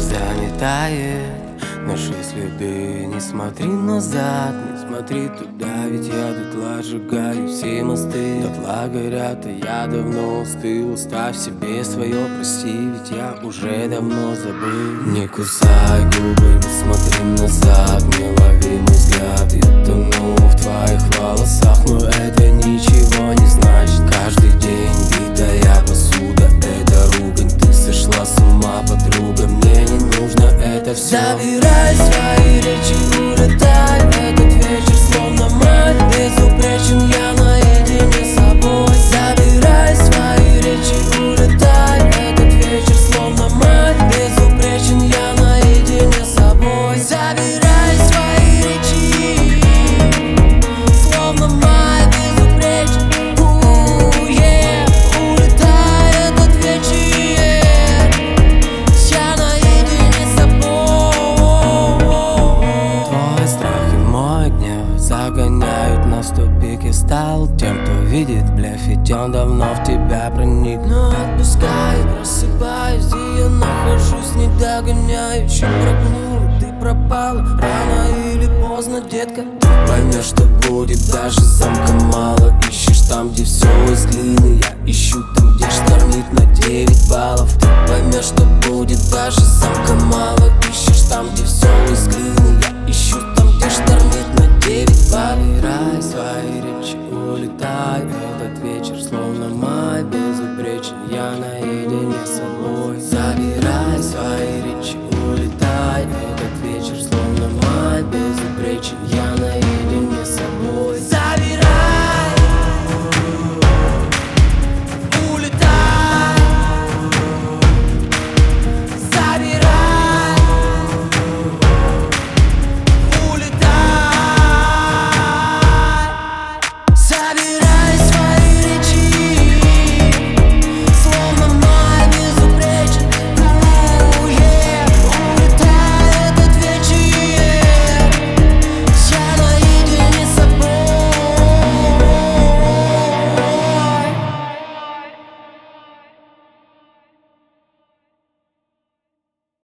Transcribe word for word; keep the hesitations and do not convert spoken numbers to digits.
заметает наши следы. Не смотри назад, не смотри туда, ведь я дотла сжигаю все мосты. Дотла горят, а я давно устыл. Оставь себе свое, прости, ведь я уже давно забыл. Не кусай губы, не смотри назад, не лови мой взгляд. Я тону в твоих волосах, но это ничего не значит. Каждый день битая посуда, это ругань. Ты сошла с ума, подруга, мне не нужно это все. Забирай свои речи, улетай. Этот вечер словно мать, безупречен я наедине с собой. Забирай свои речи, улетай. Этот вечер словно мать, безупречен я наедине с собой. Забирай свои речи, словно мать, безупречен. Ooh, yeah. Улетай этот вечер, я наедине с собой. Твой страх и мой гнев загоняют нас в тупик. Я стал тем, кто видит блеф, ведь он давно в тебя проник. Но отпускаю, просыпаюсь, и я нахожусь не догоняющим. Прогнул, ты пропала, рано или поздно, детка. Ты поймешь, что будет, даже замка мало. Ищешь там, где все из глины, я ищу там, где штормит на девять баллов. Ты поймешь, что будет, даже замка мало. Ищешь там, где все из глины, я ищу там, где штормит на девять баллов. Забирай свои речи, улетай. Этот вечер словно май, безупречен я наедине с собой. Забирай